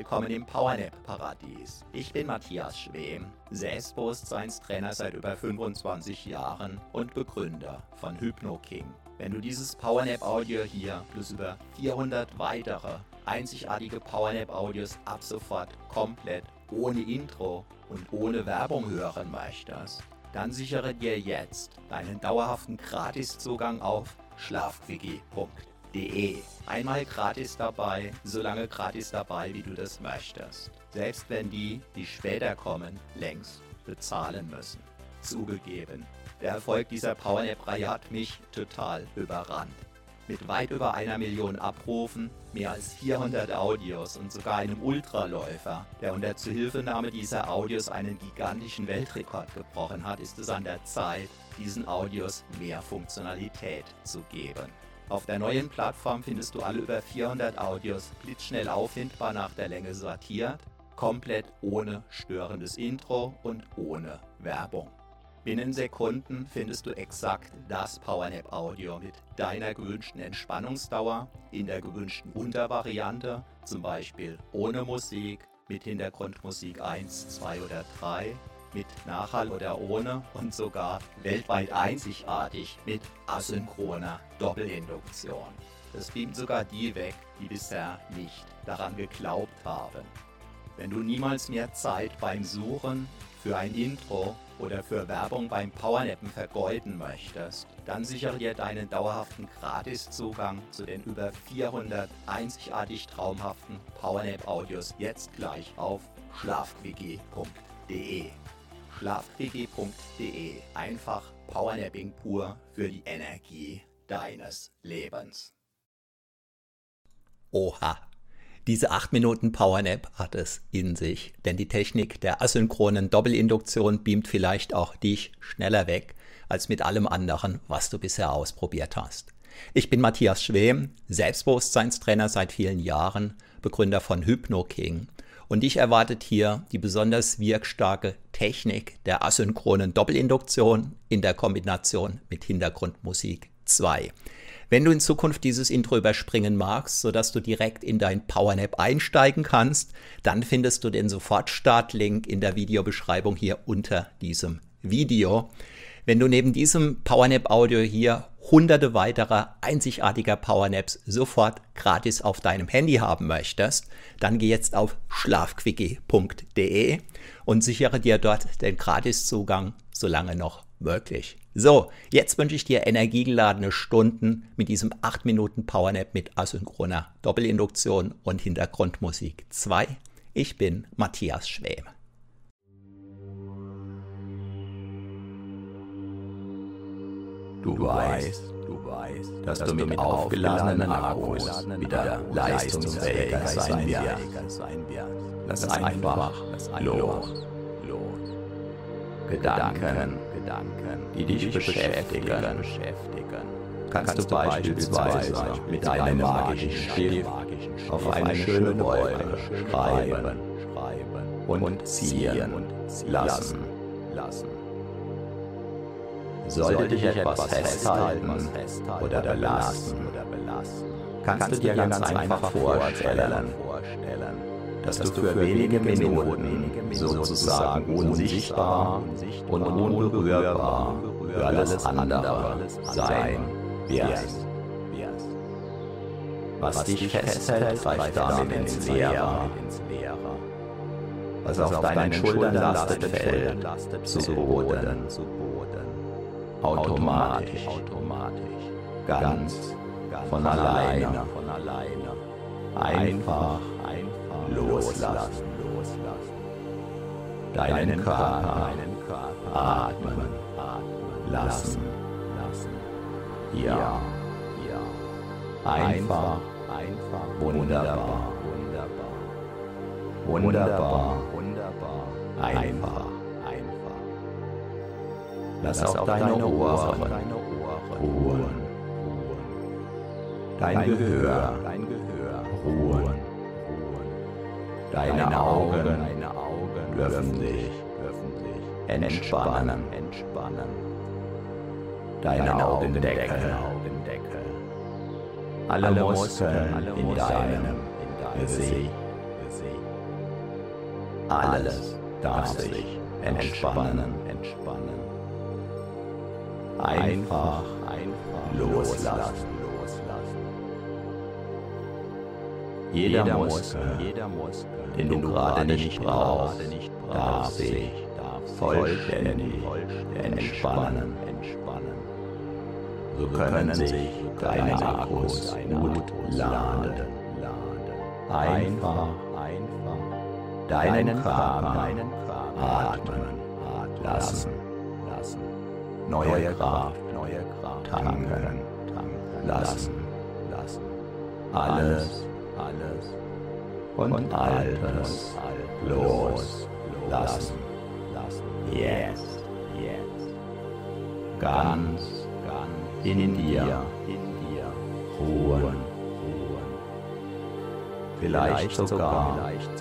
willkommen im PowerNap-Paradies. Ich bin Matthias Schwem, Selbstbewusstseinstrainer seit über 25 Jahren und Begründer von HypnoKing. Wenn du dieses PowerNap-Audio hier plus über 400 weitere einzigartige PowerNap-Audios ab sofort komplett ohne Intro und ohne Werbung hören möchtest, dann sichere dir jetzt deinen dauerhaften Gratiszugang auf schlafquickie.de. Einmal gratis dabei, so lange gratis dabei, wie du das möchtest. Selbst wenn die später kommen, längst bezahlen müssen. Zugegeben, der Erfolg dieser PowerNap-Reihe hat mich total überrannt. Mit weit über 1 Million Abrufen, mehr als 400 Audios und sogar einem Ultraläufer, der unter Zuhilfenahme dieser Audios einen gigantischen Weltrekord gebrochen hat, ist es an der Zeit, diesen Audios mehr Funktionalität zu geben. Auf der neuen Plattform findest du alle über 400 Audios blitzschnell auffindbar nach der Länge sortiert, komplett ohne störendes Intro und ohne Werbung. Binnen Sekunden findest du exakt das PowerNap-Audio mit deiner gewünschten Entspannungsdauer in der gewünschten Untervariante, zum Beispiel ohne Musik, mit Hintergrundmusik 1, 2 oder 3, mit Nachhall oder ohne und sogar weltweit einzigartig mit asynchroner Doppelinduktion. Das beamt sogar die weg, die bisher nicht daran geglaubt haben. Wenn du niemals mehr Zeit beim Suchen für ein Intro oder für Werbung beim Powernappen vergeuden möchtest, dann sichere dir deinen dauerhaften Gratiszugang zu den über 400 einzigartig traumhaften PowerNap-Audios jetzt gleich auf schlafquickie.de. schlafquickie.de. Einfach Powernapping pur für die Energie deines Lebens. Oha! Diese 8 Minuten Powernap hat es in sich, denn die Technik der asynchronen Doppelinduktion beamt vielleicht auch dich schneller weg als mit allem anderen, was du bisher ausprobiert hast. Ich bin Matthias Schwem, Selbstbewusstseinstrainer seit vielen Jahren, Begründer von HypnoKing, und dich erwartet hier die besonders wirkstarke Technik der asynchronen Doppelinduktion in der Kombination mit Hintergrundmusik 2. Wenn du in Zukunft dieses Intro überspringen magst, sodass du direkt in dein PowerNap einsteigen kannst, dann findest du den Sofortstart-Link in der Videobeschreibung hier unter diesem Video. Wenn du neben diesem PowerNap-Audio hier hunderte weiterer einzigartiger PowerNaps sofort gratis auf deinem Handy haben möchtest, dann geh jetzt auf schlafquickie.de und sichere dir dort den Gratiszugang, solange noch möglich. So, jetzt wünsche ich dir energiegeladene Stunden mit diesem 8 Minuten Powernap mit asynchroner Doppelinduktion und Hintergrundmusik 2. Ich bin Matthias Schwem. Du weißt, dass du mit aufgeladenen Akkus wieder leistungsfähiger sein wirst. Lass einfach los. Gedanken, die dich beschäftigen, kannst du beispielsweise mit einem magischen Stift auf eine schöne Wolke schreiben und ziehen lassen. Sollte dich etwas festhalten oder belasten, kannst du dir ganz einfach vorstellen, dass du für wenige Minuten sozusagen unsichtbar und unberührbar für alles andere sein wirst. Was dich festhält, greift damit ins Leere. Was auf deinen Schultern lastet, fällt zu Boden. Automatisch, ganz von alleine. Einfach loslassen. Deinen Körper atmen lassen. Ja. Einfach wunderbar. Einfach. Lass auch deine Ohren ruhen. Dein Gehör ruhen. Deine Augen dürfen sich entspannen. Deine Augendeckel. Alle Muskeln in deinem Gesicht Alles darf sich entspannen. Einfach loslassen. Jeder Muskel, den du gerade nicht brauchst, darf sich vollständig entspannen. So können sich deine Akkus gut laden. Einfach deinen Körper atmen lassen. Neue Kraft tanken lassen. Alles und Altes loslassen. Jetzt. Ganz in dir ruhen. Vielleicht sogar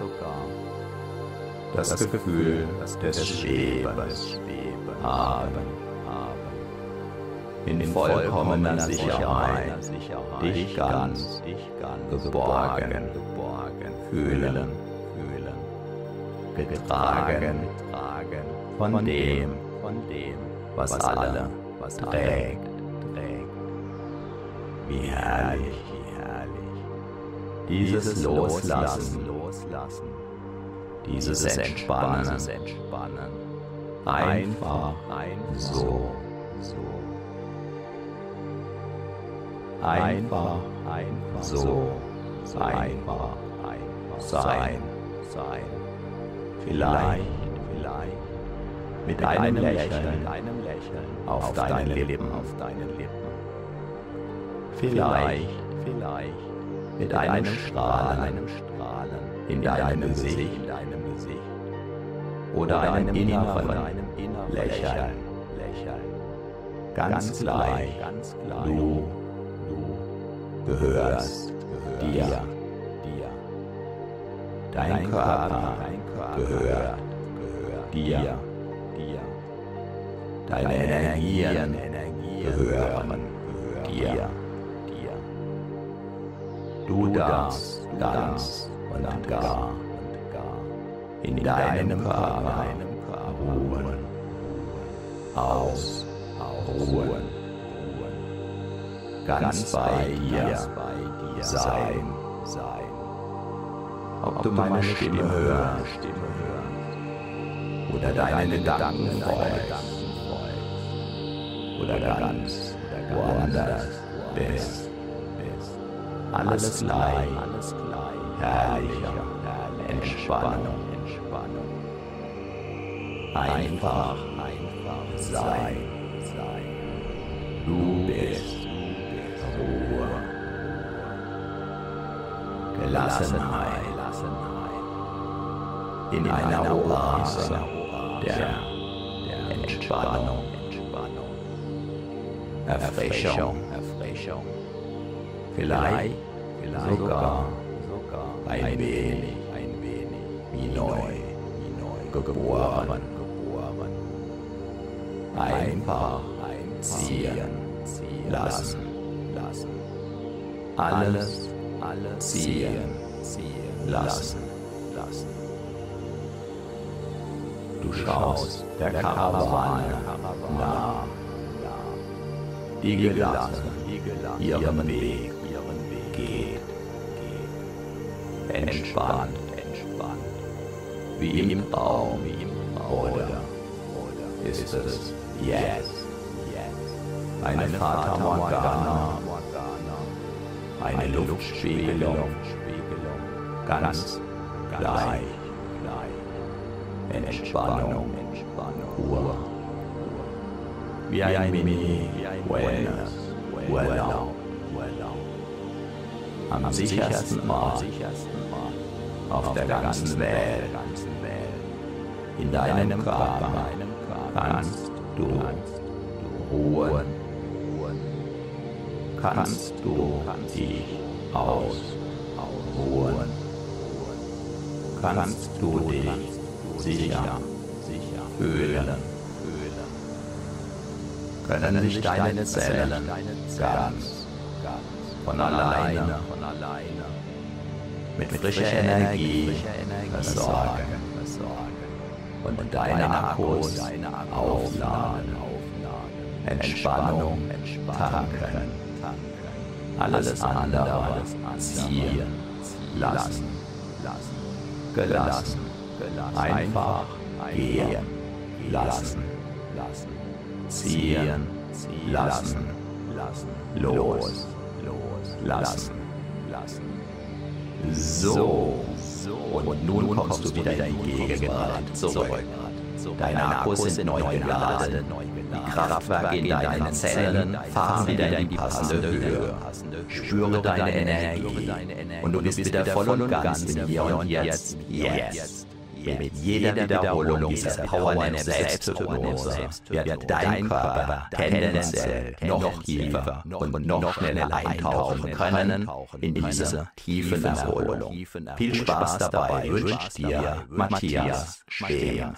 das Gefühl des Schwebens haben. In vollkommener Sicherheit dich ganz geborgen fühlen. Getragen von dem, was alle trägt. Wie herrlich. Dieses Loslassen, dieses Entspannen, einfach so. Einfach sein. Vielleicht mit einem Lächeln auf deinen Lippen. Vielleicht mit einem Strahlen in deinem Gesicht oder einem inneren Lächeln. Ganz gleich, du gehörst dir. Dein Körper gehört dir. Deine Energien gehören dir. Du darfst ganz und gar in deinem Körper ruhen, ausruhen, ganz bei dir sein. Ob du meine Stimme hörst oder deine Gedanken folgst oder ganz woanders bist. Alles gleich, herrlicher Entspannung. Einfach sein. Du bist Ruhe, Gelassenheit in einer Oase der Entspannung, Erfrischung, vielleicht sogar ein wenig wie neu geboren. Einfach ziehen lassen. Alles ziehen lassen. Du schaust der Karawane nach, die gelassen ihren Weg geht. Entspannt, wie im Traum, oder ist es jetzt eine Fata Morgana, eine Luftspiegelung, ganz gleich, Entspannung, Ruhe, wie ein Mini-Wellness-Urlaub, am sichersten Ort auf der ganzen Welt. In deinem Körper kannst du ruhen, kannst du dich ausruhen, kannst du dich sicher fühlen, können sich deine Zellen ganz von alleine mit frischer Energie versorgen. und deine Akkus aufladen. Entspannung tanken. Alles andere ziehen lassen. Gelassen. Einfach gehen lassen. Ziehen lassen. Los lassen. So. Und nun kommst du wieder in die Gegenwart zurück. Deine Akkus sind neu geladen. Die Kraftwerke in deinen Zellen fahren wieder in die passende Höhe. Spüre deine Energie. Und du bist wieder voll und ganz in hier und jetzt. Jetzt. Mit jeder Wiederholung dieser Powernap Selbsthypnose wird dein Körper tendenziell noch tiefer und noch schneller eintauchen können in diese tiefen Erholung. Viel Spaß dabei wünscht dir Matthias Schwem.